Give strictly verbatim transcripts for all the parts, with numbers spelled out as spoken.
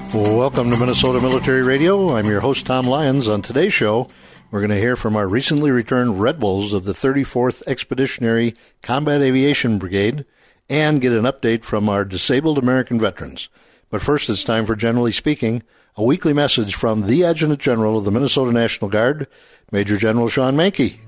Welcome to Minnesota Military Radio. I'm your host, Tom Lyons. On today's show, we're going to hear from our recently returned Red Bulls of the thirty-fourth Expeditionary Combat Aviation Brigade and get an update from our disabled American veterans. But first, it's time for Generally Speaking, a weekly message from the Adjutant General of the Minnesota National Guard, Major General Sean Manke.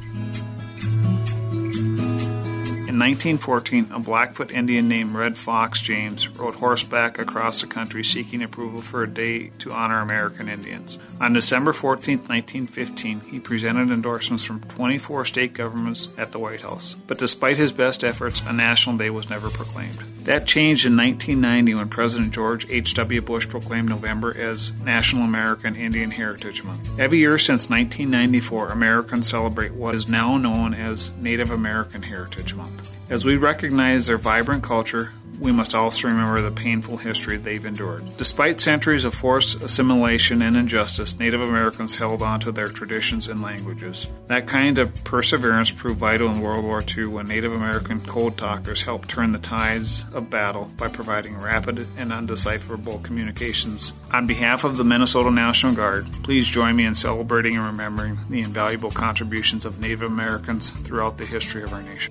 In nineteen fourteen, a Blackfoot Indian named Red Fox James rode horseback across the country seeking approval for a day to honor American Indians. On December fourteenth, nineteen fifteen, he presented endorsements from twenty-four state governments at the White House. But despite his best efforts, a national day was never proclaimed. That changed in nineteen ninety when President George H W. Bush proclaimed November as National American Indian Heritage Month. Every year since nineteen ninety-four, Americans celebrate what is now known as Native American Heritage Month. As we recognize their vibrant culture, we must also remember the painful history they've endured. Despite centuries of forced assimilation and injustice, Native Americans held on to their traditions and languages. That kind of perseverance proved vital in World War Two when Native American code talkers helped turn the tides of battle by providing rapid and undecipherable communications. On behalf of the Minnesota National Guard, please join me in celebrating and remembering the invaluable contributions of Native Americans throughout the history of our nation.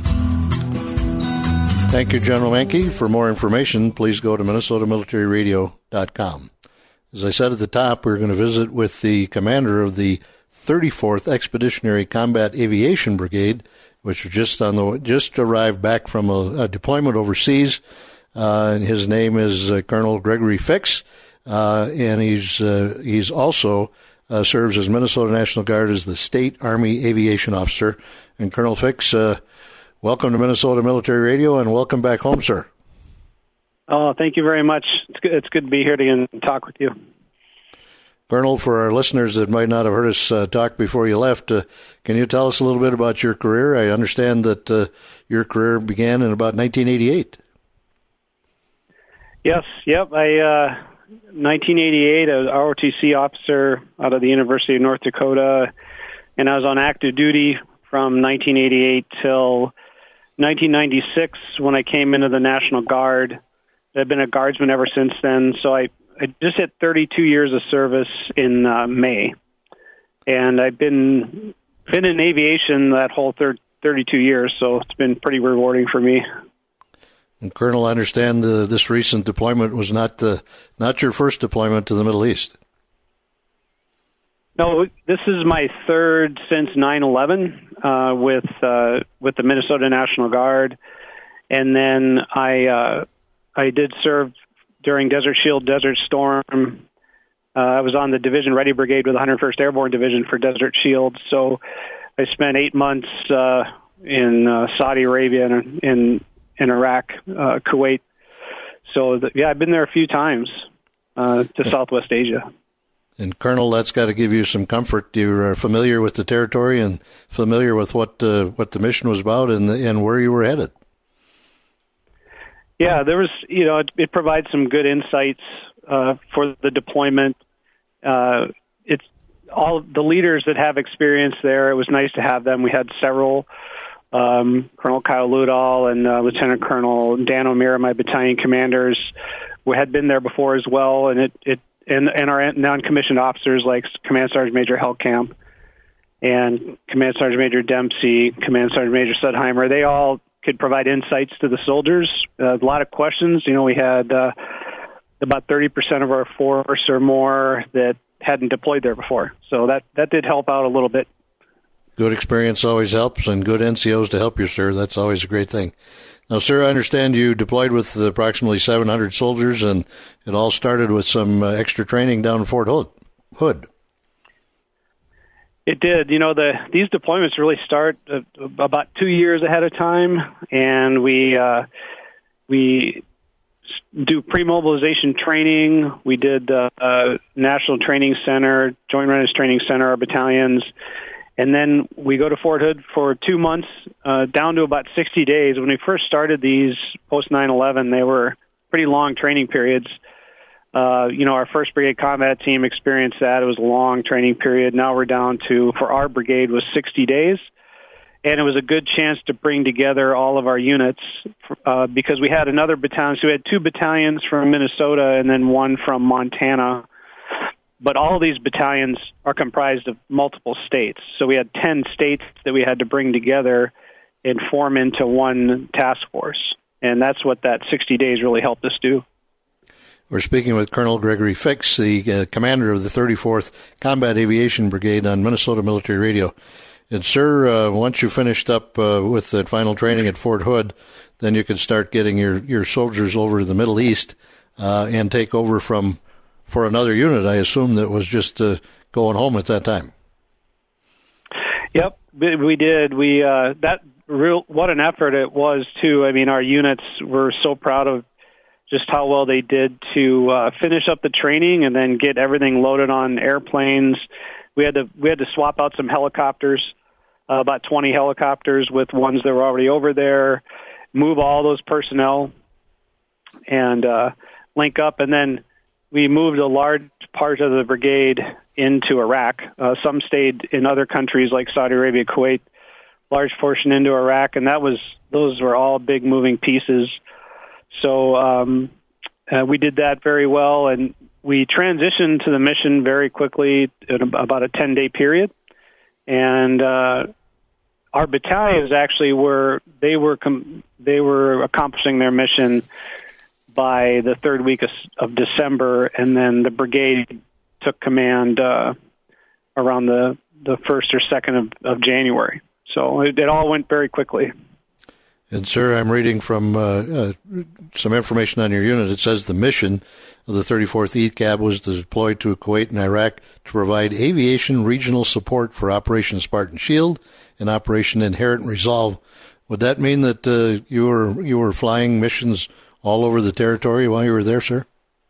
Thank you, General Manke. For more information, please go to minnesota military radio dot com. As I said at the top, we're going to visit with the commander of the thirty-fourth Expeditionary Combat Aviation Brigade, which just on the just arrived back from a, a deployment overseas. Uh, and his name is uh, Colonel Gregory Fix, uh, and he's uh, he's also uh, serves as Minnesota National Guard as the State Army Aviation Officer. And Colonel Fix, uh, welcome to Minnesota Military Radio, and welcome back home, sir. Oh, thank you very much. It's good, it's good to be here to talk with you. Colonel, for our listeners that might not have heard us uh, talk before you left, uh, can you tell us a little bit about your career? I understand that uh, your career began in about nineteen eighty-eight. Yes, yep. I uh, nineteen eighty-eight, I was an R O T C officer out of the University of North Dakota, and I was on active duty from nineteen eighty-eight till nineteen ninety-six when I came into the National Guard. I've been a guardsman ever since then, so I, I just hit thirty-two years of service in uh, May. And I've been been in aviation that whole thir- thirty-two years, so it's been pretty rewarding for me. And Colonel, I understand uh, this recent deployment was not uh, not your first deployment to the Middle East. No, this is my third since nine eleven uh, with uh, with the Minnesota National Guard, and then I uh, I did serve during Desert Shield, Desert Storm. Uh, I was on the Division Ready Brigade with the one hundred first Airborne Division for Desert Shield, so I spent eight months uh, in uh, Saudi Arabia and in in Iraq, uh, Kuwait. So the, yeah, I've been there a few times uh, to Southwest Asia. And Colonel, that's got to give you some comfort. You're familiar with the territory and familiar with what uh, what the mission was about and and where you were headed. Yeah, there was, you know, it, it provides some good insights uh, for the deployment. Uh, it's all the leaders that have experience there. It was nice to have them. We had several, um, Colonel Kyle Ludahl and uh, Lieutenant Colonel Dan O'Meara, my battalion commanders, who had been there before as well, and it it. And, and our non-commissioned officers like Command Sergeant Major Hellkamp and Command Sergeant Major Dempsey, Command Sergeant Major Sudheimer, they all could provide insights to the soldiers. Uh, a lot of questions. You know, we had uh, about thirty percent of our force or more that hadn't deployed there before. So that, that did help out a little bit. Good experience always helps, and good N C Os to help you, sir. That's always a great thing. Now, sir, I understand you deployed with approximately seven hundred soldiers, and it all started with some uh, extra training down in Fort Hood. It did. You know, the these deployments really start uh, about two years ahead of time, and we uh, we do pre-mobilization training. We did the uh, National Training Center, Joint Readiness Training Center, our battalions. And then we go to Fort Hood for two months, uh, down to about sixty days. When we first started these post nine eleven, they were pretty long training periods. Uh, you know, our first brigade combat team experienced that. It was a long training period. Now we're down to, for our brigade, was sixty days. and it was a good chance to bring together all of our units uh, because we had another battalion. So we had two battalions from Minnesota and then one from Montana. But all of these battalions are comprised of multiple states. So we had ten states that we had to bring together and form into one task force. And that's what that sixty days really helped us do. We're speaking with Colonel Gregory Fix, the uh, commander of the thirty-fourth Combat Aviation Brigade on Minnesota Military Radio. And, sir, uh, once you finished up uh, with the final training at Fort Hood, then you could start getting your, your soldiers over to the Middle East uh, and take over from for another unit, I assume, that was just uh, going home at that time. Yep, we did. We uh, that real what an effort it was too. I mean, our units were so proud of just how well they did to uh, finish up the training and then get everything loaded on airplanes. We had to we had to swap out some helicopters, uh, about twenty helicopters with ones that were already over there, move all those personnel, and uh, link up, and then we moved a large part of the brigade into Iraq. Uh, some stayed in other countries like Saudi Arabia, Kuwait, large portion into Iraq, and that was those were all big moving pieces. So um, uh, we did that very well, and we transitioned to the mission very quickly in about a ten-day period. And uh, our battalions actually were they were com- they were accomplishing their mission by the third week of, of December, and then the brigade took command uh, around the, the first or second of, of January. So it, it all went very quickly. And, sir, I'm reading from uh, uh, some information on your unit. It says the mission of the thirty-fourth E C A B was deployed to Kuwait and Iraq to provide aviation regional support for Operation Spartan Shield and Operation Inherent Resolve. Would that mean that uh, you were you were flying missions all over the territory while you were there, sir?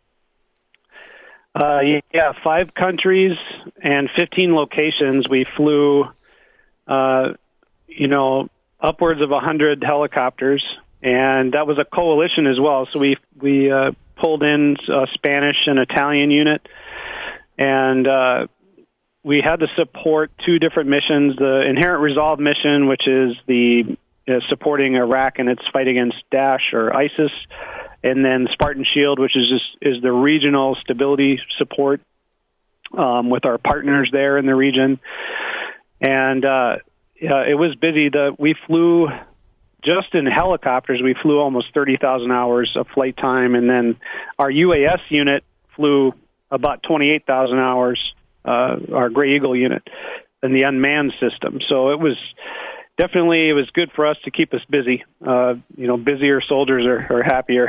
Uh, yeah, five countries and fifteen locations. We flew, uh, you know, upwards of one hundred helicopters, and that was a coalition as well. So we we uh, pulled in a Spanish and Italian unit, and uh, we had to support two different missions. The Inherent Resolve mission, which is the uh, supporting Iraq in its fight against Daesh or ISIS, and then Spartan Shield, which is just is the regional stability support um, with our partners there in the region. And uh, yeah, it was busy. The we flew just in helicopters. We flew almost thirty thousand hours of flight time, and then our U A S unit flew about twenty-eight thousand hours. Uh, our Gray Eagle unit and the unmanned system. So it was. Definitely, it was good for us to keep us busy. Uh, you know, busier soldiers are, are happier.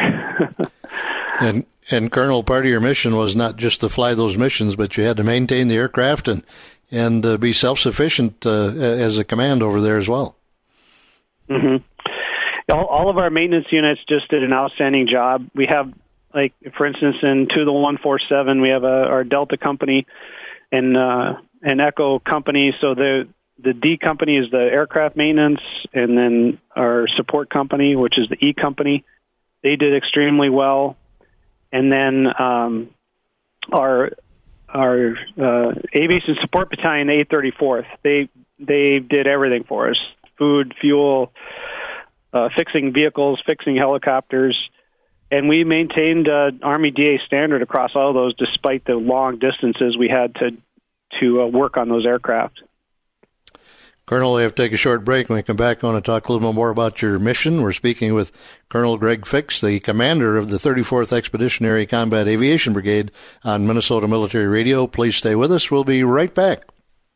and, and, Colonel, part of your mission was not just to fly those missions, but you had to maintain the aircraft and and uh, be self-sufficient uh, as a command over there as well. Mm-hmm. All, all of our maintenance units just did an outstanding job. We have, like, for instance, in to the one forty-seven, we have a, our Delta company and uh, an Echo company, so the The D company is the aircraft maintenance, and then our support company, which is the E company, they did extremely well. And then um, our our uh, aviation support battalion, the eight thirty-fourth, they they did everything for us: food, fuel, uh, fixing vehicles, fixing helicopters, and we maintained uh, Army D A standard across all of those, despite the long distances we had to to uh, work on those aircraft. Colonel, we have to take a short break. When we come back, I want to talk a little bit more about your mission. We're speaking with Colonel Greg Fix, the commander of the thirty-fourth Expeditionary Combat Aviation Brigade on Minnesota Military Radio. Please stay with us. We'll be right back.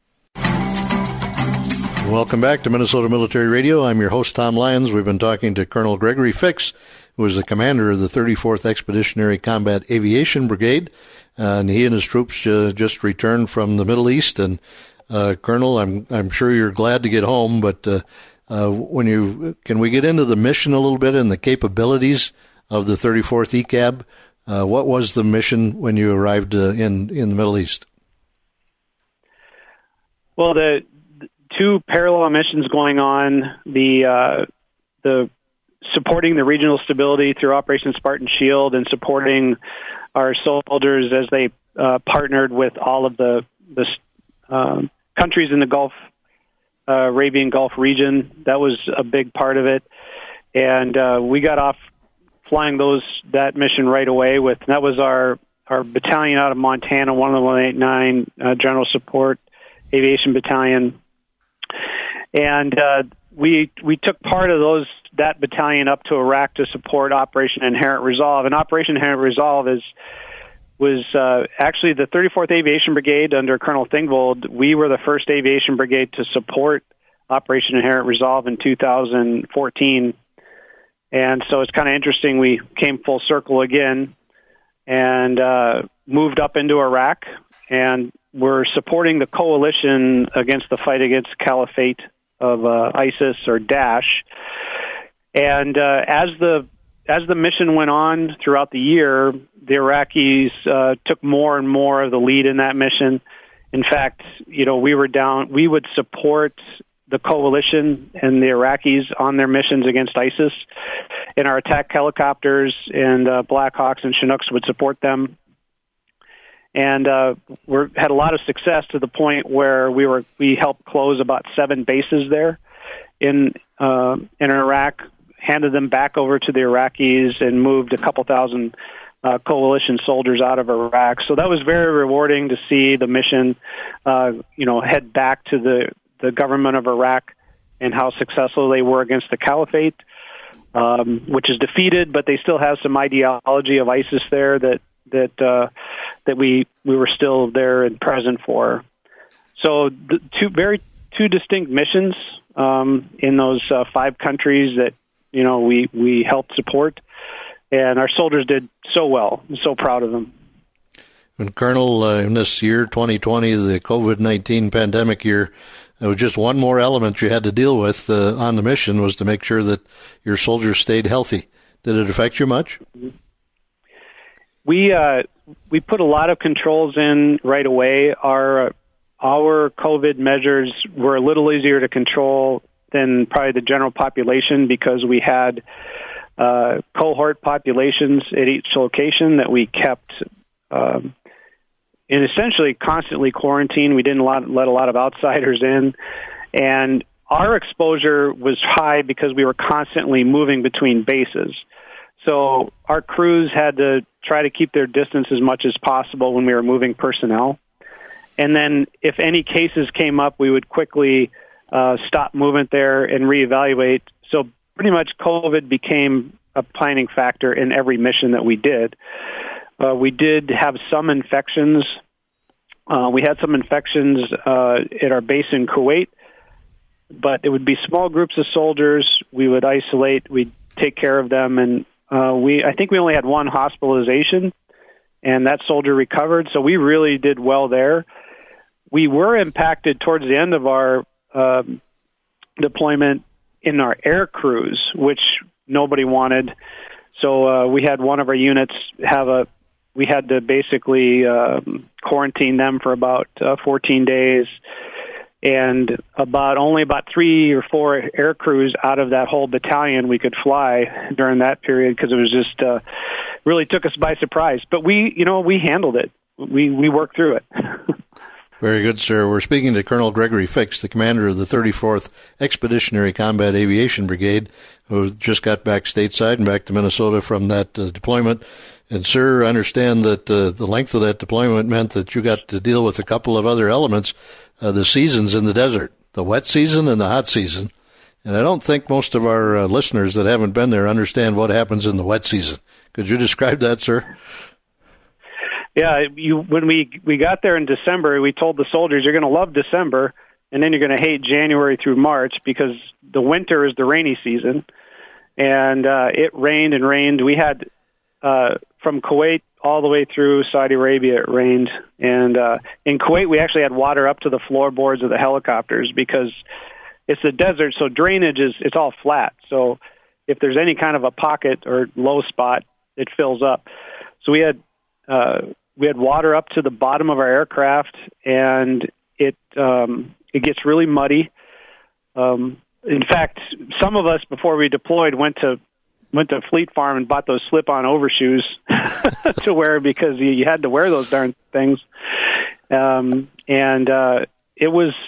Welcome back to Minnesota Military Radio. I'm your host, Tom Lyons. We've been talking to Colonel Gregory Fix, who is the commander of the thirty-fourth Expeditionary Combat Aviation Brigade. Uh, and he and his troops uh, just returned from the Middle East. And Uh, Colonel, I'm I'm sure you're glad to get home, but uh, uh, when you can we get into the mission a little bit and the capabilities of the thirty-fourth E C A B? Uh, what was the mission when you arrived uh, in in the Middle East? Well, the, the two parallel missions going on: the uh, the supporting the regional stability through Operation Spartan Shield and supporting our soldiers as they uh, partnered with all of the the um, countries in the Gulf uh, Arabian Gulf region. That was a big part of it. And uh, we got off flying those that mission right away with, that was our, our battalion out of Montana, one oh one eighty-nine uh, General Support Aviation Battalion. And uh, we we took part of those that battalion up to Iraq to support Operation Inherent Resolve. And Operation Inherent Resolve is was uh, actually the thirty-fourth Aviation Brigade under Colonel Thingvold. We were the first aviation brigade to support Operation Inherent Resolve in two thousand fourteen. And so it's kind of interesting. We came full circle again and uh, moved up into Iraq, and we're supporting the coalition against the fight against Caliphate of uh, ISIS or Daesh. And uh, as the as the mission went on throughout the year, the Iraqis uh, took more and more of the lead in that mission. In fact, you know, we were down. We would support the coalition and the Iraqis on their missions against ISIS, and our attack helicopters and uh, Black Hawks and Chinooks would support them. And uh, we had a lot of success to the point where we were we helped close about seven bases there in uh, in Iraq, handed them back over to the Iraqis, and moved a couple thousand uh, coalition soldiers out of Iraq. So that was very rewarding to see the mission, uh, you know, head back to the the government of Iraq and how successful they were against the Caliphate, um, which is defeated, but they still have some ideology of ISIS there that that uh, that we we were still there and present for. So the two very two distinct missions um, in those uh, five countries that you know we we helped support, and our soldiers did so well. I'm so proud of them. And Colonel, uh, in this year twenty twenty, the COVID nineteen pandemic year, there was just one more element you had to deal with uh, on the mission, was to make sure that your soldiers stayed healthy. Did it affect you much? We uh, we put a lot of controls in right away. Our our COVID measures were a little easier to control than probably the general population, because we had uh, cohort populations at each location that we kept um, in essentially constantly quarantined. We didn't let, let a lot of outsiders in, and our exposure was high because we were constantly moving between bases. So our crews had to try to keep their distance as much as possible when we were moving personnel. And then if any cases came up, we would quickly uh, stop movement there and reevaluate. So pretty much COVID became a planning factor in every mission that we did. Uh, we did have some infections. Uh, we had some infections uh, at our base in Kuwait, but it would be small groups of soldiers. We would isolate, we'd take care of them, and uh, we I think we only had one hospitalization, and that soldier recovered, so we really did well there. We were impacted towards the end of our um, deployment in our air crews, which nobody wanted. So uh, we had one of our units have a, we had to basically um, quarantine them for about uh, fourteen days, and about only about three or four air crews out of that whole battalion we could fly during that period, because it was just uh, really took us by surprise. But we, you know, we handled it. We we worked through it. Very good, sir. We're speaking to Colonel Gregory Fix, the commander of the thirty-fourth Expeditionary Combat Aviation Brigade, who just got back stateside and back to Minnesota from that uh, deployment. And, sir, I understand that uh, the length of that deployment meant that you got to deal with a couple of other elements, uh, the seasons in the desert, the wet season and the hot season. And I don't think most of our uh, listeners that haven't been there understand what happens in the wet season. Could you describe that, sir? Yeah, you, when we we got there in December, we told the soldiers, you're going to love December, and then you're going to hate January through March, because the winter is the rainy season. And uh, it rained and rained. We had, uh, from Kuwait all the way through Saudi Arabia, it rained. And uh, in Kuwait, we actually had water up to the floorboards of the helicopters, because it's the desert, so drainage is it's all flat. So if there's any kind of a pocket or low spot, it fills up. So we had... Uh, We had water up to the bottom of our aircraft, and it um, it gets really muddy. Um, in fact, some of us before we deployed went to went to Fleet Farm and bought those slip-on overshoes to wear, because you, you had to wear those darn things. Um, and uh, it was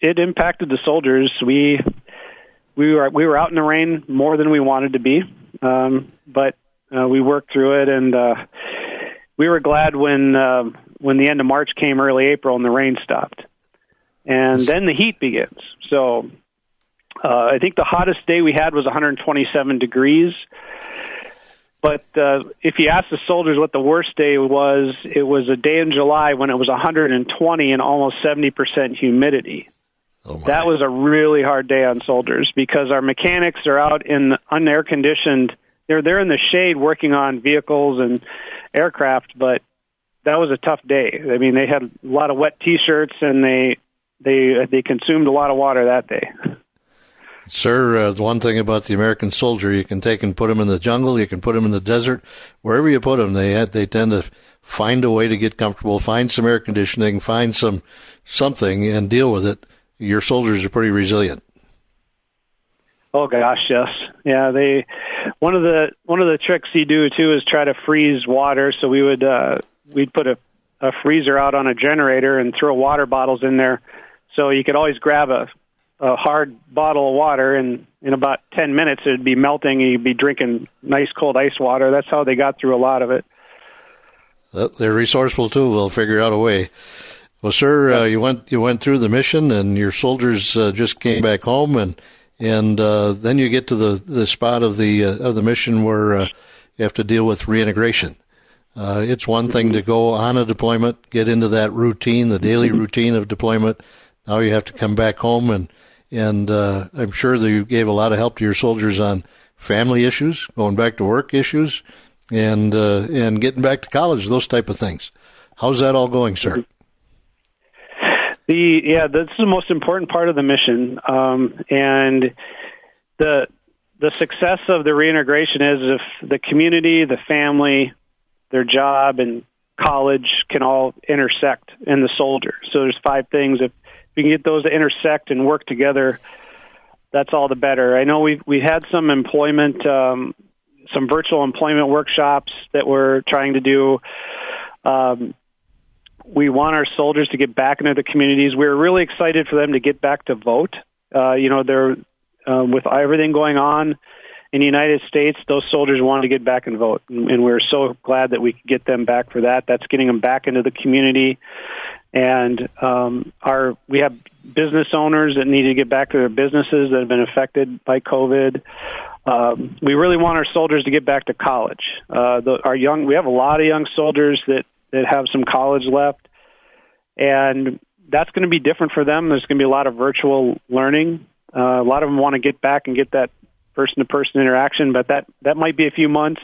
it impacted the soldiers. We we were we were out in the rain more than we wanted to be, um, but uh, we worked through it, and uh, we were glad when uh, when the end of March came, early April, and the rain stopped, and then the heat begins. So uh, I think the hottest day we had was one hundred twenty-seven degrees. But uh, if you ask the soldiers what the worst day was, it was a day in July when it was one hundred twenty and almost seventy percent humidity. Oh my. That was a really hard day on soldiers because our mechanics are out in unair conditioned. They're they're in the shade working on vehicles and aircraft, but that was a tough day. I mean, they had a lot of wet T-shirts and they they they consumed a lot of water that day. Sir, uh, the one thing about the American soldier, you can take and put them in the jungle, you can put them in the desert, wherever you put them, they they tend to find a way to get comfortable, find some air conditioning, find some something, and deal with it. Your soldiers are pretty resilient. Oh gosh, yes, yeah. They one of the one of the tricks you do too is try to freeze water. So we would uh, we'd put a, a freezer out on a generator and throw water bottles in there, so you could always grab a. a hard bottle of water, and in about ten minutes it would be melting, and you'd be drinking nice cold ice water. That's how they got through a lot of it. They're resourceful, too. We'll figure out a way. Well, sir, uh, you went you went through the mission, and your soldiers uh, just came back home, and and uh, then you get to the, the spot of the uh, of the mission where uh, you have to deal with reintegration. Uh, it's one thing to go on a deployment, get into that routine, the daily routine of deployment. Now you have to come back home, and And uh, I'm sure that you gave a lot of help to your soldiers on family issues, going back to work issues, and uh, and getting back to college, those type of things. How's that all going, sir? The yeah, that's the most important part of the mission, um, and the the success of the reintegration is if the community, the family, their job, and college can all intersect in the soldier. So there's five things. If we can get those to intersect and work together, that's all the better. I know we we had some employment, um, some virtual employment workshops that we're trying to do. Um, we want our soldiers to get back into the communities. We're really excited for them to get back to vote. Uh, you know, they're uh, with everything going on in the United States, those soldiers wanted to get back and vote, and we're so glad that we could get them back for that. That's getting them back into the community. And um, our we have business owners that need to get back to their businesses that have been affected by COVID. Um, we really want our soldiers to get back to college. Uh, the, our young, we have a lot of young soldiers that, that have some college left, and that's going to be different for them. There's going to be a lot of virtual learning. Uh, a lot of them want to get back and get that person-to-person interaction, but that, that might be a few months.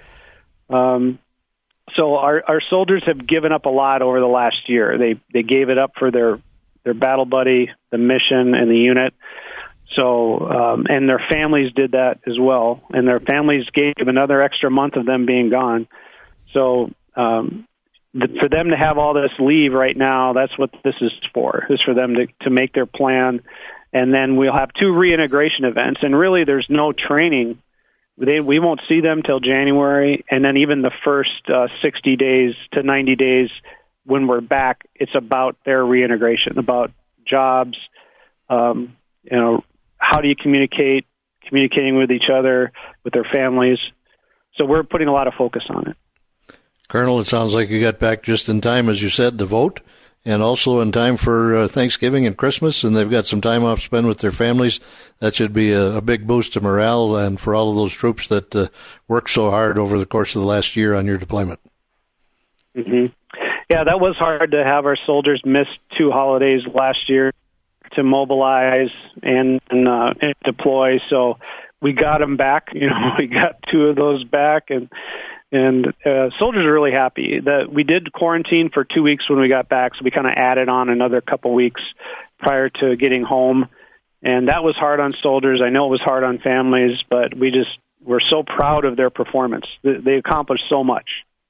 Um, So our, our soldiers have given up a lot over the last year. They they gave it up for their, their battle buddy, the mission, and the unit. So um, and their families did that as well. And their families gave another extra month of them being gone. So um, the, for them to have all this leave right now, that's what this is for, is for them to, to make their plan. And then we'll have two reintegration events. And really there's no training. They, we won't see them till January, and then even the first uh, sixty days to ninety days when we're back, it's about their reintegration, about jobs, um, you know, how do you communicate, communicating with each other, with their families. So we're putting a lot of focus on it. Colonel, it sounds like you got back just in time, as you said, to vote, and also in time for uh, Thanksgiving and Christmas, and they've got some time off to spend with their families. That should be a, a big boost to morale and for all of those troops that uh, worked so hard over the course of the last year on your deployment. Mm-hmm. Yeah, that was hard to have our soldiers miss two holidays last year to mobilize and, and, uh, and deploy. So we got them back. You know, we got two of those back, and And uh, soldiers are really happy. That we did quarantine for two weeks when we got back, so we kind of added on another couple weeks prior to getting home. And that was hard on soldiers. I know it was hard on families, but we just were so proud of their performance. They accomplished so much.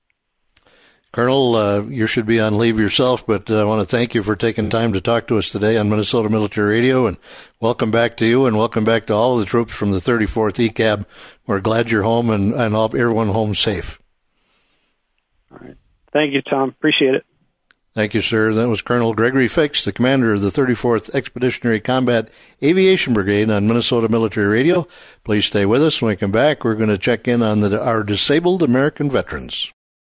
Colonel, uh, you should be on leave yourself, but uh, I want to thank you for taking time to talk to us today on Minnesota Military Radio, and welcome back to you, and welcome back to all of the troops from the thirty-fourth E C A B. We're glad you're home, and, and all, everyone home safe. All right. Thank you, Tom. Appreciate it. Thank you, sir. That was Colonel Gregory Fix, the commander of the thirty-fourth Expeditionary Combat Aviation Brigade on Minnesota Military Radio. Please stay with us. When we come back, we're going to check in on the, our disabled American veterans.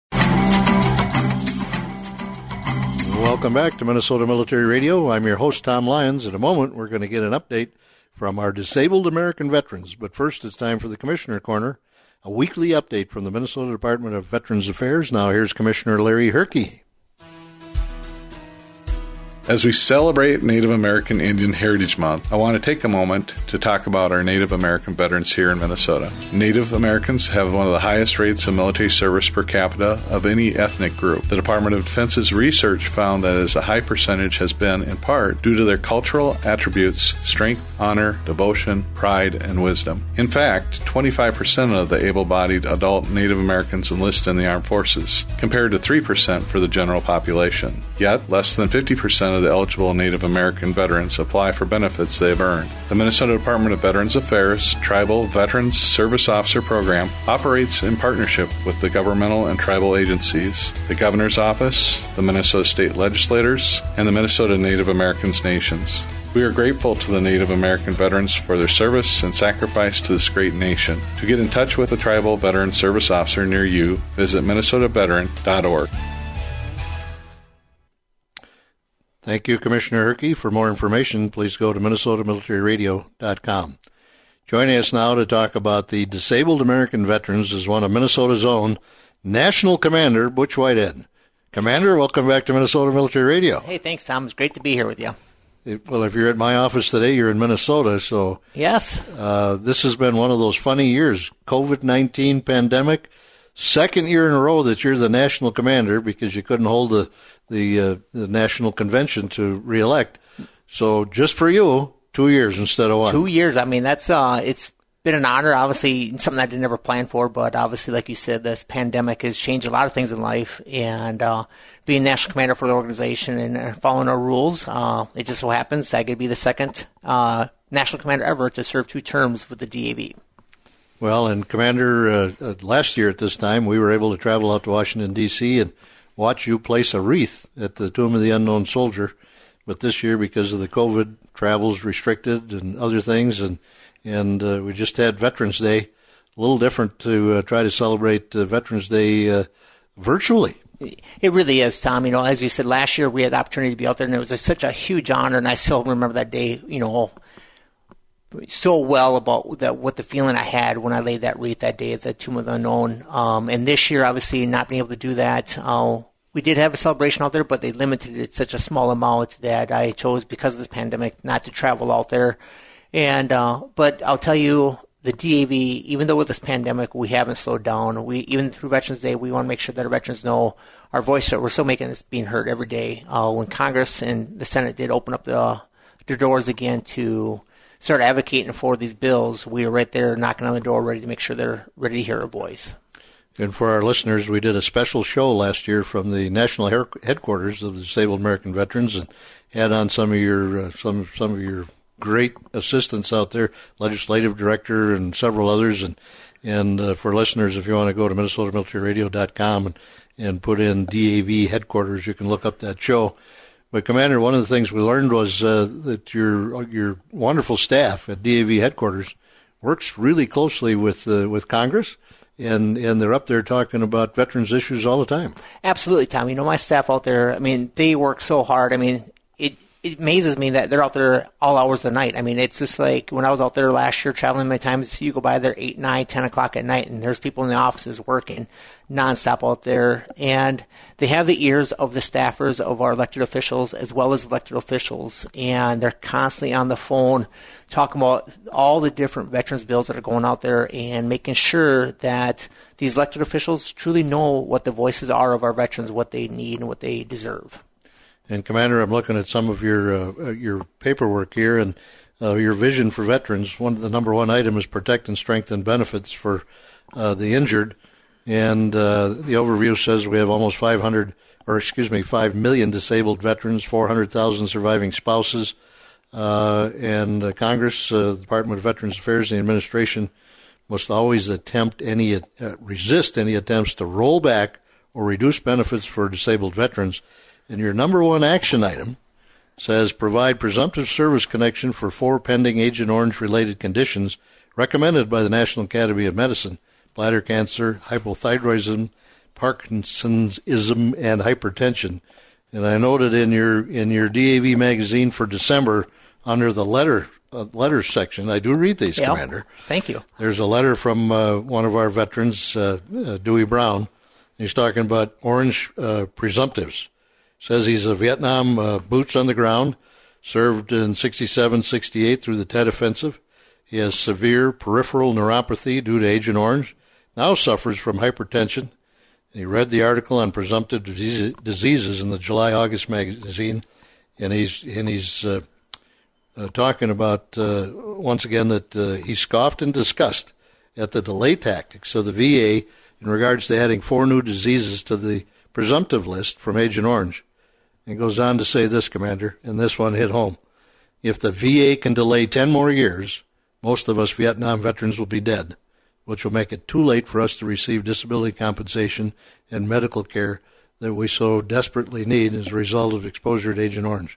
Welcome back to Minnesota Military Radio. I'm your host, Tom Lyons. In a moment, we're going to get an update from our disabled American veterans. But first, it's time for the Commissioner Corner, a weekly update from the Minnesota Department of Veterans Affairs. Now, here's Commissioner Larry Herke. As we celebrate Native American Indian Heritage Month, I want to take a moment to talk about our Native American veterans here in Minnesota. Native Americans have one of the highest rates of military service per capita of any ethnic group. The Department of Defense's research found that as a high percentage has been in part due to their cultural attributes, strength, honor, devotion, pride, and wisdom. In fact, twenty-five percent of the able-bodied adult Native Americans enlist in the armed forces, compared to three percent for the general population. Yet, less than fifty percent of the eligible Native American veterans apply for benefits they have earned. The Minnesota Department of Veterans Affairs Tribal Veterans Service Officer Program operates in partnership with the governmental and tribal agencies, the Governor's Office, the Minnesota State Legislators, and the Minnesota Native Americans Nations. We are grateful to the Native American veterans for their service and sacrifice to this great nation. To get in touch with a Tribal Veteran Service Officer near you, visit minnesota veteran dot org. Thank you, Commissioner Herke. For more information, please go to minnesota military radio dot com. Joining us now to talk about the disabled American veterans is one of Minnesota's own National Commander, Butch Whitehead. Commander, welcome back to Minnesota Military Radio. Hey, thanks, Tom. It's great to be here with you. Well, if you're at my office today, you're in Minnesota, so yes, uh, this has been one of those funny years. COVID nineteen pandemic, second year in a row that you're the National Commander because you couldn't hold the the, uh, the National Convention to reelect. So just for you, two years instead of one. Two years. I mean, that's uh, it's been an honor. Obviously, something I didn't ever plan for, but obviously, like you said, this pandemic has changed a lot of things in life. And uh, being National Commander for the organization and following our rules, uh, it just so happens I get to be the second uh, National Commander ever to serve two terms with the D A V. Well, and Commander, uh, uh, last year at this time, we were able to travel out to Washington, D C and watch you place a wreath at the Tomb of the Unknown Soldier. But this year, because of the COVID, travel's restricted and other things, and and uh, we just had Veterans Day, a little different to uh, try to celebrate uh, Veterans Day uh, virtually. It really is, Tom. You know, as you said, last year we had the opportunity to be out there, and it was a, such a huge honor, and I still remember that day, you know, so well about that, what the feeling I had when I laid that wreath that day at the Tomb of the Unknown. Um, and this year, obviously, not being able to do that, uh, we did have a celebration out there, but they limited it such a small amount that I chose, because of this pandemic, not to travel out there. And uh, but I'll tell you, the D A V, even though with this pandemic, we haven't slowed down. We even through Veterans Day, we want to make sure that our veterans know our voice. We're still making this being heard every day. Uh, when Congress and the Senate did open up the, their doors again to start advocating for these bills, we were right there knocking on the door, ready to make sure they're ready to hear our voice. And for our listeners, we did a special show last year from the national headquarters of the Disabled American Veterans, and had on some of your uh, some some of your great assistants out there, legislative director and several others. And and uh, for listeners, if you want to go to minnesota military radio dot com and and put in D A V headquarters, you can look up that show. But Commander, one of the things we learned was uh, that your your wonderful staff at D A V headquarters works really closely with uh, with Congress. And and they're up there talking about veterans issues all the time. Absolutely, Tom. You know, my staff out there, I mean, they work so hard. I mean, it, it amazes me that they're out there all hours of the night. I mean, it's just like when I was out there last year traveling many times, you go by there eight, nine, ten o'clock at night, and there's people in the offices working nonstop out there. And they have the ears of the staffers of our elected officials as well as elected officials. And they're constantly on the phone talking about all the different veterans bills that are going out there and making sure that these elected officials truly know what the voices are of our veterans, what they need and what they deserve. And Commander, I'm looking at some of your uh, your paperwork here, and uh, your vision for veterans. One, the number one item is protect and strengthen benefits for uh, the injured. And uh, the overview says we have almost five hundred, or excuse me, five million disabled veterans, four hundred thousand surviving spouses. Uh, and uh, Congress, uh, the Department of Veterans Affairs, and the administration must always attempt any, uh, resist any attempts to roll back or reduce benefits for disabled veterans. And your number one action item says provide presumptive service connection for four pending Agent Orange-related conditions recommended by the National Academy of Medicine: bladder cancer, hypothyroidism, Parkinsonism, and hypertension. And I noted in your in your D A V magazine for December, under the letter uh, letters section, I do read these, yep. Commander. Thank you. There's a letter from uh, one of our veterans, uh, uh, Dewey Brown. He's talking about Orange uh, presumptives. Says he's a Vietnam uh, boots on the ground, served in sixty-seven sixty-eight through the Tet Offensive. He has severe peripheral neuropathy due to Agent Orange, now suffers from hypertension. He read the article on presumptive disease, diseases in the July-August magazine, and he's and he's uh, uh, talking about, uh, once again, that uh, he scoffed in disgust at the delay tactics of the V A in regards to adding four new diseases to the presumptive list from Agent Orange. And he goes on to say this, Commander, and this one hit home. If the V A can delay ten more years, most of us Vietnam veterans will be dead, which will make it too late for us to receive disability compensation and medical care that we so desperately need as a result of exposure to Agent Orange.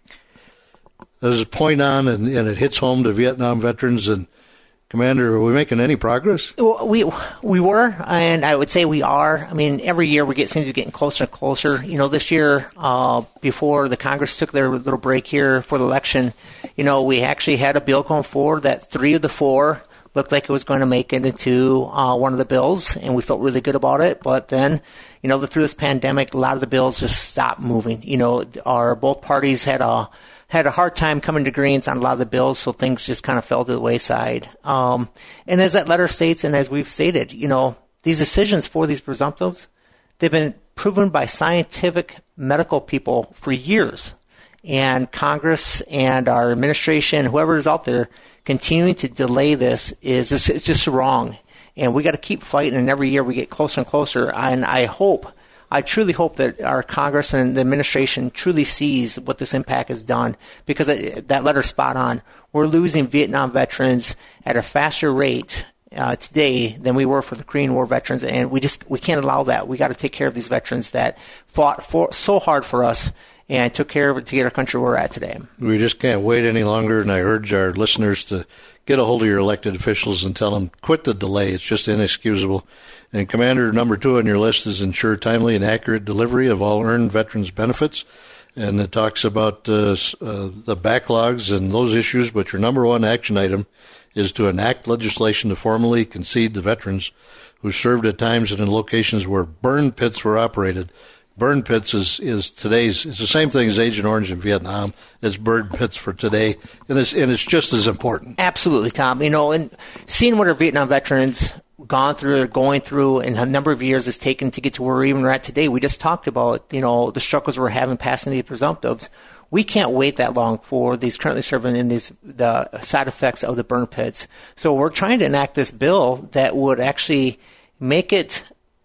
This is point on, and, and it hits home to Vietnam veterans. And, Commander, are we making any progress? We we were, and I would say we are. I mean, every year we get seem to be getting closer and closer. You know, this year, uh, before the Congress took their little break here for the election, you know, we actually had a bill going forward that three of the four looked like it was going to make it into uh, one of the bills, and we felt really good about it. But then, you know, through this pandemic, a lot of the bills just stopped moving. You know, our both parties had a had a hard time coming to agreements on a lot of the bills, so things just kind of fell to the wayside. Um, and as that letter states, and as we've stated, you know, these decisions for these presumptives, they've been proven by scientific medical people for years. And Congress and our administration, whoever is out there, continuing to delay this is just, it's just wrong. And we got to keep fighting, and every year we get closer and closer. And I hope, I truly hope that our Congress and the administration truly sees what this impact has done, because it, that letter's spot on. We're losing Vietnam veterans at a faster rate uh, today than we were for the Korean War veterans, and we just we can't allow that. We got to take care of these veterans that fought for, so hard for us and took care of it to get our country where we're at today. We just can't wait any longer, and I urge our listeners to get a hold of your elected officials and tell them, quit the delay. It's just inexcusable. And, Commander, number two on your list is ensure timely and accurate delivery of all earned veterans' benefits. And it talks about uh, uh, the backlogs and those issues, but your number one action item is to enact legislation to formally concede to veterans who served at times and in locations where burn pits were operated. Burn pits is, is today's, it's the same thing as Agent Orange in Vietnam. It's burn pits for today, and it's, and it's just as important. Absolutely, Tom. You know, and seeing what our Vietnam veterans gone through or going through and a number of years it's taken to get to where we're even at today. We just talked about, you know, the struggles we're having passing the presumptives. We can't wait that long for these currently serving in these the side effects of the burn pits. So we're trying to enact this bill that would actually make it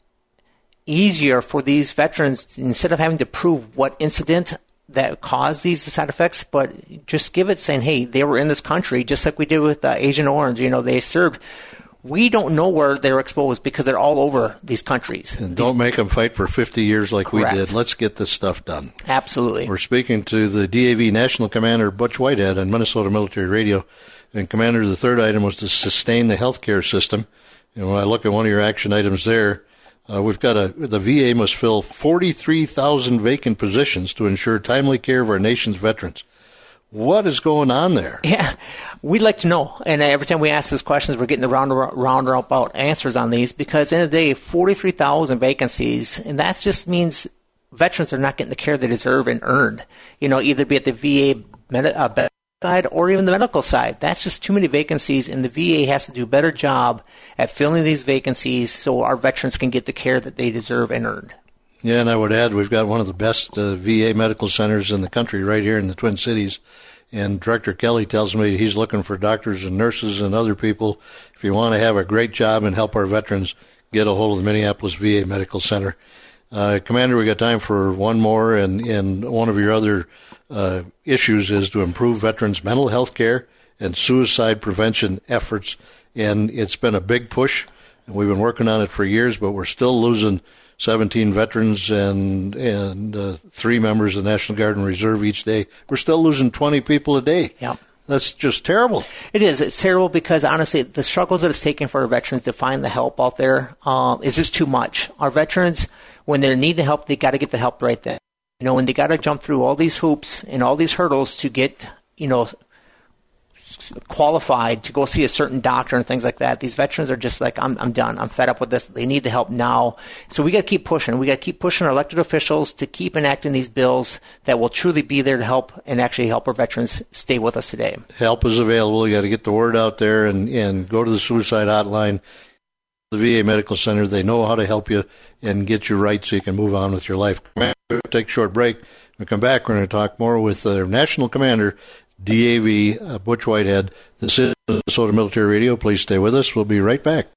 easier for these veterans, instead of having to prove what incident that caused these side effects, but just give it saying, hey, they were in this country, just like we did with uh, Agent Orange. You know, they served. We don't know where they're exposed because they're all over these countries. And don't make them fight for fifty years like Correct. we did. Let's get this stuff done. Absolutely. We're speaking to the D A V National Commander, Butch Whitehead, on Minnesota Military Radio. And, Commander, the third item was to sustain the health care system. And when I look at one of your action items there, uh, we've got a, the V A must fill forty-three thousand vacant positions to ensure timely care of our nation's veterans. What is going on there? Yeah, we'd like to know. And every time we ask these questions, we're getting the round, roundabout answers on these, because at the end of the day, forty-three thousand vacancies, and that just means veterans are not getting the care they deserve and earned. You know, either be at the V A med- uh, side or even the medical side. That's just too many vacancies, and the V A has to do a better job at filling these vacancies so our veterans can get the care that they deserve and earned. Yeah, and I would add we've got one of the best uh, V A medical centers in the country right here in the Twin Cities. And Director Kelly tells me he's looking for doctors and nurses and other people. If you want to have a great job and help our veterans, get a hold of the Minneapolis V A Medical Center. Uh, Commander, we got time for one more, and, and one of your other uh, issues is to improve veterans' mental health care and suicide prevention efforts. And it's been a big push, and we've been working on it for years, but we're still losing seventeen veterans and and uh, three members of the National Guard and Reserve each day. We're still losing twenty people a day. Yeah. That's just terrible. It is. It's terrible because, honestly, the struggles that it's taken for our veterans to find the help out there um, is just too much. Our veterans, when they need the help, they got to get the help right then. You know, when they got to jump through all these hoops and all these hurdles to get, you know, qualified to go see a certain doctor and things like that. These veterans are just like, I'm I'm done. I'm fed up with this. They need the help now. So we got to keep pushing. We got to keep pushing our elected officials to keep enacting these bills that will truly be there to help and actually help our veterans stay with us today. Help is available. You got to get the word out there and, and go to the suicide hotline, the V A Medical Center. They know how to help you and get you right so you can move on with your life. Take a short break. When we come back, we're going to talk more with the National Commander, D A V, uh, Butch Whitehead. This is Minnesota Military Radio. Please stay with us. We'll be right back.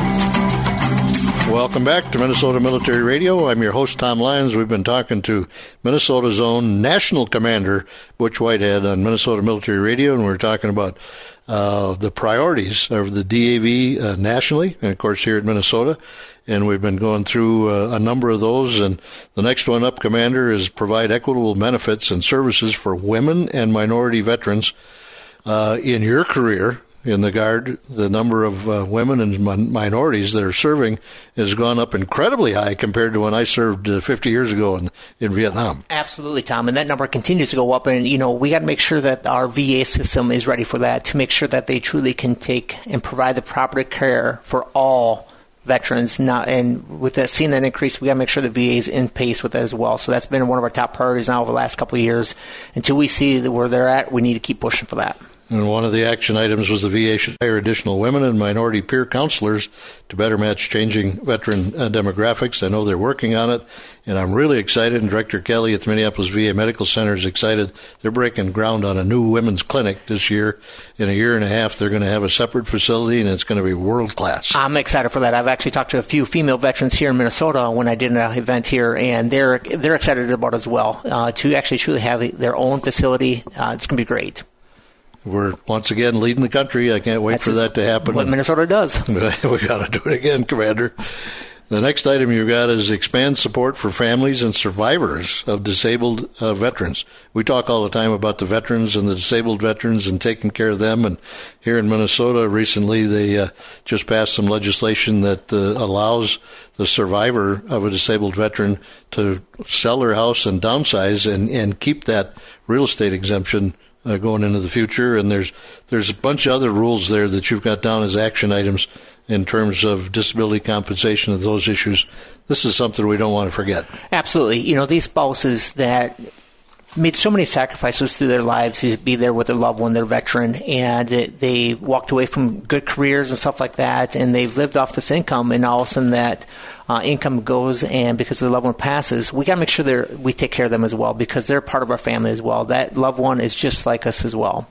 Welcome back to Minnesota Military Radio. I'm your host, Tom Lyons. We've been talking to Minnesota's own National Commander, Butch Whitehead, on Minnesota Military Radio, and we're talking about uh, the priorities of the D A V uh, nationally, and, of course, here at Minnesota. And we've been going through uh, a number of those. And the next one up, Commander, is provide equitable benefits and services for women and minority veterans. Uh, in your career in the Guard, the number of uh, women and min- minorities that are serving has gone up incredibly high compared to when I served uh, fifty years ago in, in Vietnam. Absolutely, Tom. And that number continues to go up. And, you know, we got to make sure that our V A system is ready for that, to make sure that they truly can take and provide the proper care for all veterans. Now, and with that, seeing that increase, we got to make sure the V A is in pace with that as well. So that's been one of our top priorities now over the last couple of years. Until we see that where they're at, we need to keep pushing for that. And one of the action items was the V A should hire additional women and minority peer counselors to better match changing veteran uh, demographics. I know they're working on it, and I'm really excited. And Director Kelly at the Minneapolis V A Medical Center is excited. They're breaking ground on a new women's clinic this year. In a year and a half, they're going to have a separate facility, and it's going to be world class. I'm excited for that. I've actually talked to a few female veterans here in Minnesota when I did an event here, and they're they're excited about it as well, uh, to actually truly have their own facility. Uh, it's going to be great. We're once again leading the country. I can't wait That's for that to happen. What Minnesota does. We got to do it again, Commander. The next item you've got is expand support for families and survivors of disabled uh, veterans. We talk all the time about the veterans and the disabled veterans and taking care of them. And here in Minnesota, recently they uh, just passed some legislation that uh, allows the survivor of a disabled veteran to sell their house and downsize and, and keep that real estate exemption Uh, going into the future. And there's there's a bunch of other rules there that you've got down as action items in terms of disability compensation of those issues. This is something we don't want to forget. Absolutely. You know, these spouses that made so many sacrifices through their lives to be there with their loved one, their veteran, and they walked away from good careers and stuff like that, and they've lived off this income, and all of a sudden that uh, income goes, and because their loved one passes, we got to make sure they're, we take care of them as well, because they're part of our family as well. That loved one is just like us as well.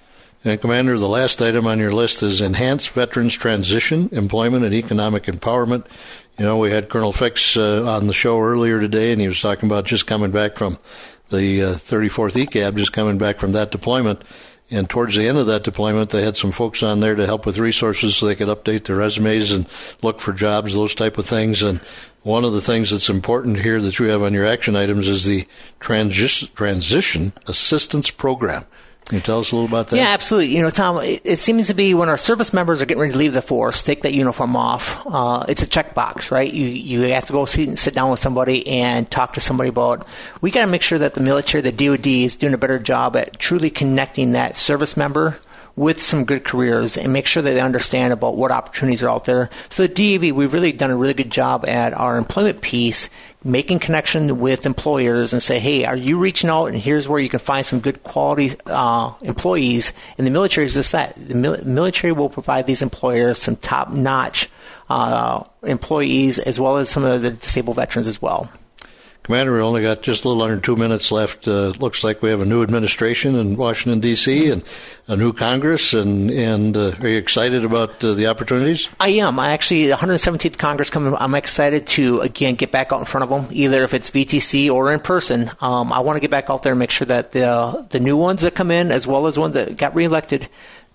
And Commander, the last item on your list is enhance veterans transition, employment, and economic empowerment. You know, we had Colonel Fix uh, on the show earlier today, and he was talking about just coming back from the uh, thirty-fourth E C A B, just coming back from that deployment. And towards the end of that deployment, they had some folks on there to help with resources so they could update their resumes and look for jobs, those type of things. And one of the things that's important here that you have on your action items is the transi- Transition Assistance Program. Can you tell us a little about that? Yeah, absolutely. You know, Tom, it, it seems to be when our service members are getting ready to leave the force, take that uniform off, uh, it's a checkbox, right? You you have to go sit, sit down with somebody and talk to somebody about, we got to make sure that the military, the D O D, is doing a better job at truly connecting that service member with some good careers and make sure that they understand about what opportunities are out there. So the D A V, we've really done a really good job at our employment piece, making connection with employers and say, hey, are you reaching out, and here's where you can find some good quality uh, employees. And the military is just that. The mil- military will provide these employers some top-notch uh, employees as well as some of the disabled veterans as well. Commander, we only got just a little under two minutes left. Uh, looks like we have a new administration in Washington, D C, and a new Congress. And, and uh, are you excited about uh, the opportunities? I am. I actually, the one hundred seventeenth Congress coming, I'm excited to, again, get back out in front of them, either if it's V T C or in person. Um, I want to get back out there and make sure that the, the new ones that come in, as well as ones that got reelected,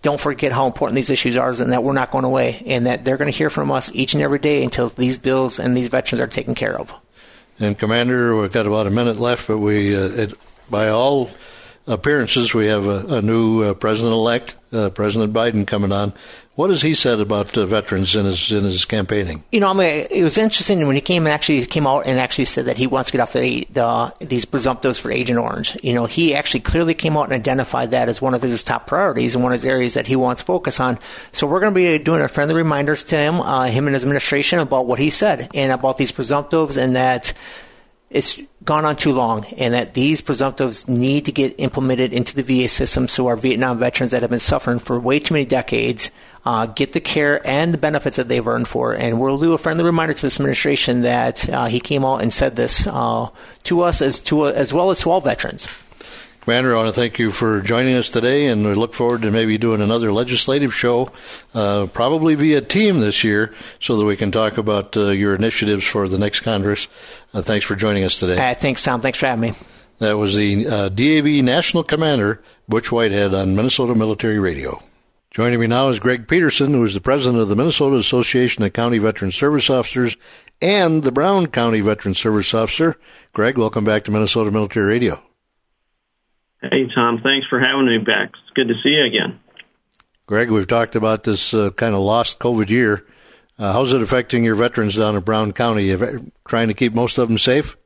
don't forget how important these issues are and that we're not going away and that they're going to hear from us each and every day until these bills and these veterans are taken care of. And, Commander, we've got about a minute left, but we, uh, it, by all appearances, we have a, a new uh, president-elect, uh, President Biden, coming on. What has he said about uh, veterans in his in his campaigning? You know, I mean, it was interesting when he came and actually came out and actually said that he wants to get off the, the these presumptives for Agent Orange. You know, he actually clearly came out and identified that as one of his top priorities and one of his areas that he wants to focus on. So we're going to be doing a friendly reminders to him, uh, him and his administration, about what he said and about these presumptives and that it's gone on too long and that these presumptives need to get implemented into the V A system so our Vietnam veterans that have been suffering for way too many decades uh, get the care and the benefits that they've earned for. And we'll do a friendly reminder to this administration that uh, he came out and said this uh, to us as to uh, as well as to all veterans. Commander, I want to thank you for joining us today, and we look forward to maybe doing another legislative show, uh, probably via team this year, so that we can talk about uh, your initiatives for the next Congress. Uh, thanks for joining us today. Uh, thanks, Tom. Thanks for having me. That was the uh, D A V National Commander, Butch Whitehead, on Minnesota Military Radio. Joining me now is Greg Peterson, who is the president of the Minnesota Association of County Veteran Service Officers and the Brown County Veteran Service Officer. Greg, welcome back to Minnesota Military Radio. Hey, Tom. Thanks for having me back. It's good to see you again. Greg, we've talked about this uh, kind of lost COVID year. Uh, how's it affecting your veterans down in Brown County? Are trying to keep most of them safe?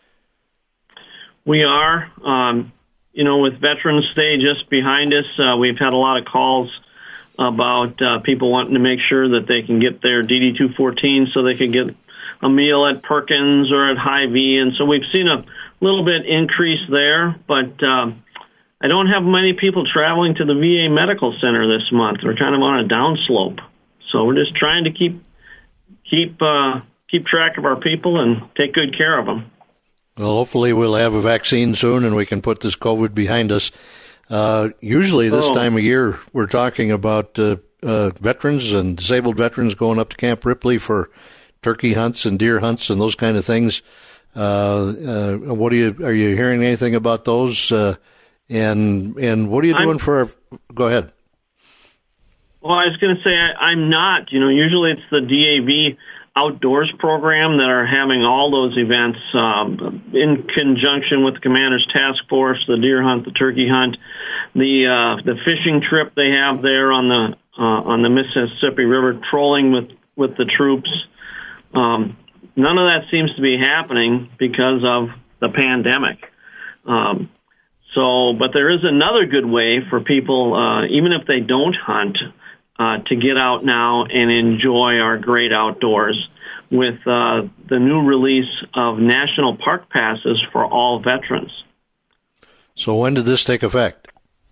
We are. Um, you know, with Veterans Day just behind us, uh, we've had a lot of calls about uh, people wanting to make sure that they can get their D D two fourteen so they can get a meal at Perkins or at Hy-Vee. And so we've seen a little bit increase there, but um, I don't have many people traveling to the V A Medical Center this month. We're kind of on a downslope. So we're just trying to keep keep uh, keep track of our people and take good care of them. Well, hopefully we'll have a vaccine soon and we can put this COVID behind us. Uh, usually this oh. time of year we're talking about uh, uh, veterans and disabled veterans going up to Camp Ripley for turkey hunts and deer hunts and those kind of things. Uh, uh, what do you, are you hearing anything about those? Uh, and, and what are you doing I'm, for, our, go ahead. Well, I was going to say I, I'm not, you know, usually it's the D A V Outdoors program that are having all those events, um, in conjunction with the Commander's Task Force, the deer hunt, the turkey hunt, the, uh, the fishing trip they have there on the, uh, on the Mississippi River, trolling with, with the troops. Um, None of that seems to be happening because of the pandemic. Um, so, but there is another good way for people, uh, even if they don't hunt, uh, to get out now and enjoy our great outdoors with uh, the new release of National Park Passes for all veterans. So when did this take effect?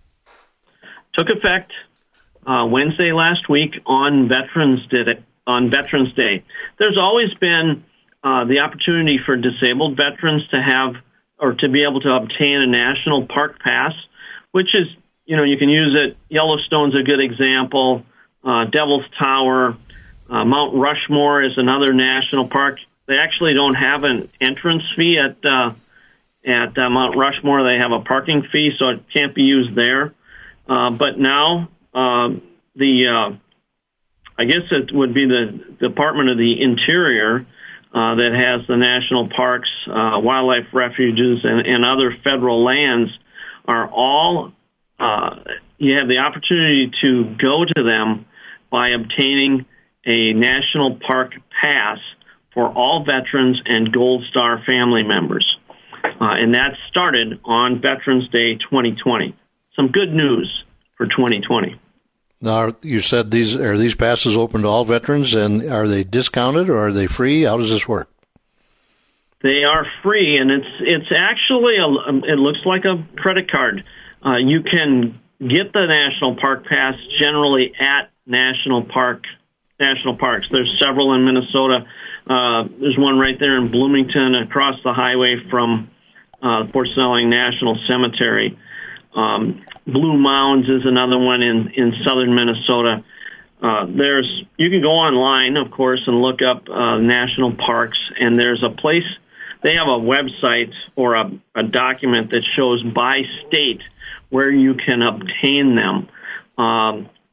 Took effect uh, Wednesday last week on Veterans did it, on Veterans Day. There's always been Uh, the opportunity for disabled veterans to have or to be able to obtain a national park pass, which is, you know, you can use it. Yellowstone's a good example. Uh, Devil's Tower, uh, Mount Rushmore is another national park. They actually don't have an entrance fee at uh, at uh, Mount Rushmore. They have a parking fee, so it can't be used there. Uh, but now uh, the uh, I guess it would be the Department of the Interior Uh, that has the national parks, uh, wildlife refuges, and, and other federal lands are all, uh, you have the opportunity to go to them by obtaining a national park pass for all veterans and Gold Star family members. Uh, and that started on Veterans Day twenty twenty. Some good news for twenty twenty. Now, you said these are these passes open to all veterans, and are they discounted or are they free? How does this work? They are free, and it's it's actually a, it looks like a credit card. Uh, you can get the National Park Pass generally at national park national parks. There's several in Minnesota. Uh, there's one right there in Bloomington, across the highway from uh, Fort Snelling National Cemetery. Um, Blue Mounds is another one in, in southern Minnesota. Uh, there's you can go online, of course, and look up uh, national parks, and there's a place, they have a website or a, a document that shows by state where you can obtain them. Um,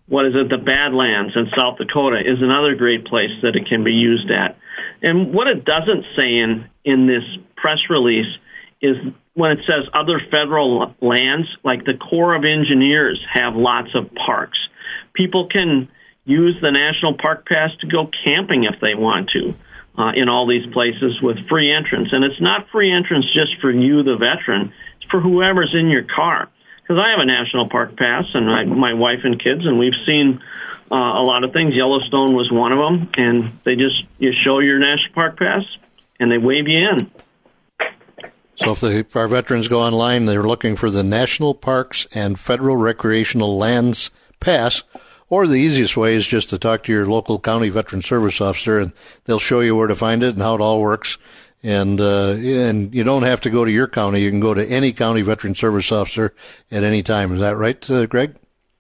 what is it, the Badlands in South Dakota is another great place that it can be used at. And what it doesn't say in, in this press release is when it says other federal lands, like the Corps of Engineers have lots of parks. People can use the National Park Pass to go camping if they want to uh, in all these places with free entrance. And it's not free entrance just for you, the veteran. It's for whoever's in your car. Because I have a National Park Pass, and I, my wife and kids, and we've seen uh, a lot of things. Yellowstone was one of them, and they just, you show your National Park Pass, and they wave you in. So if, the, if our veterans go online, they're looking for the National Parks and Federal Recreational Lands Pass, or the easiest way is just to talk to your local county veteran service officer, and they'll show you where to find it and how it all works. And uh, and you don't have to go to your county. You can go to any county veteran service officer at any time. Is that right, uh, Greg?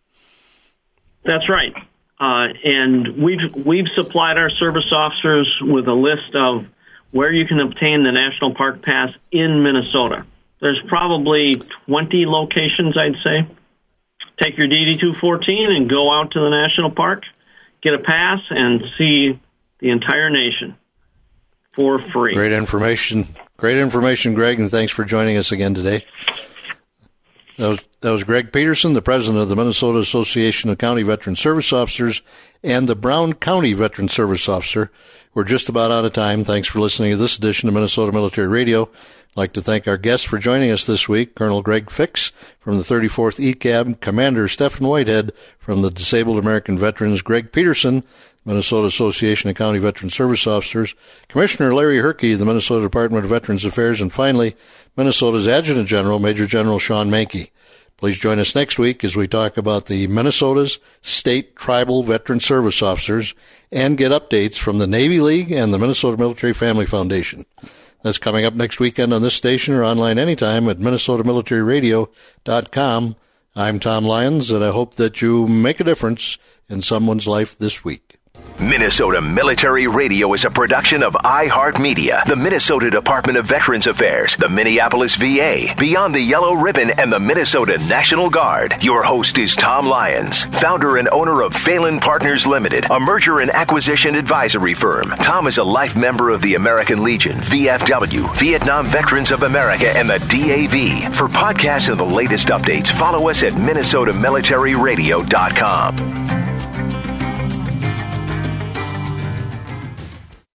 That's right. Uh, and we've we've supplied our service officers with a list of where you can obtain the National Park Pass in Minnesota. There's probably twenty locations, I'd say. Take your D D two fourteen and go out to the national park, get a pass, and see the entire nation for free. Great information. Great information, Greg, and thanks for joining us again today. That was, that was Greg Peterson, the president of the Minnesota Association of County Veteran Service Officers and the Brown County Veteran Service Officer. We're just about out of time. Thanks for listening to this edition of Minnesota Military Radio. I'd like to thank our guests for joining us this week, Colonel Greg Fix from the thirty-fourth E C A B, Commander Stephen Whitehead from the Disabled American Veterans, Greg Peterson, Minnesota Association of County Veteran Service Officers, Commissioner Larry Herkey, the Minnesota Department of Veterans Affairs, and finally, Minnesota's Adjutant General, Major General Sean Mankey. Please join us next week as we talk about the Minnesota's State Tribal Veteran Service Officers and get updates from the Navy League and the Minnesota Military Family Foundation. That's coming up next weekend on this station or online anytime at minnesota military radio dot com. I'm Tom Lyons, and I hope that you make a difference in someone's life this week. Minnesota Military Radio is a production of iHeartMedia, the Minnesota Department of Veterans Affairs, the Minneapolis V A, Beyond the Yellow Ribbon, and the Minnesota National Guard. Your host is Tom Lyons, founder and owner of Phelan Partners Limited, a merger and acquisition advisory firm. Tom is a life member of the American Legion, V F W, Vietnam Veterans of America, and the D A V. For podcasts and the latest updates, follow us at minnesota military radio dot com.